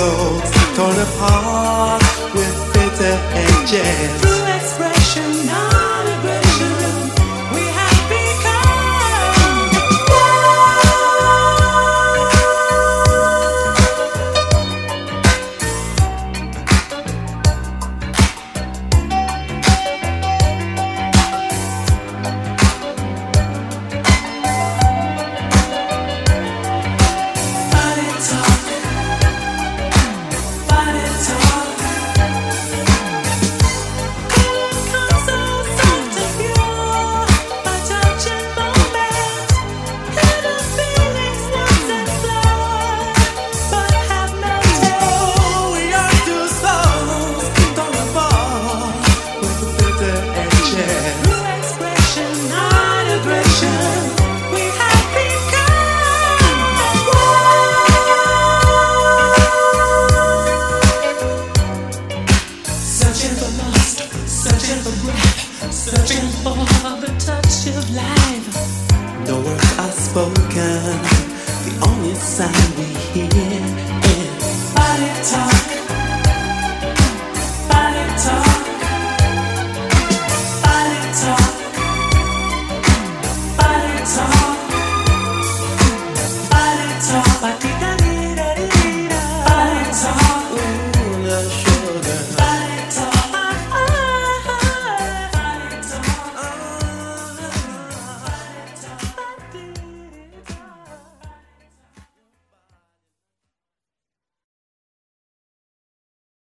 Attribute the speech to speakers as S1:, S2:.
S1: souls torn apart with bitter edges.
S2: True expression, not aggression. We have become body talk, body talk. Comes so soft and pure by touch and moment. Hidden feelings once explored, but have melted.
S1: Oh, we are two souls torn apart with bitter edges.
S2: True expression, not aggression. We have become searching for lust, searching for breath, searching for the touch of life.
S1: No words are spoken, the only sound we hear is
S2: Body talk,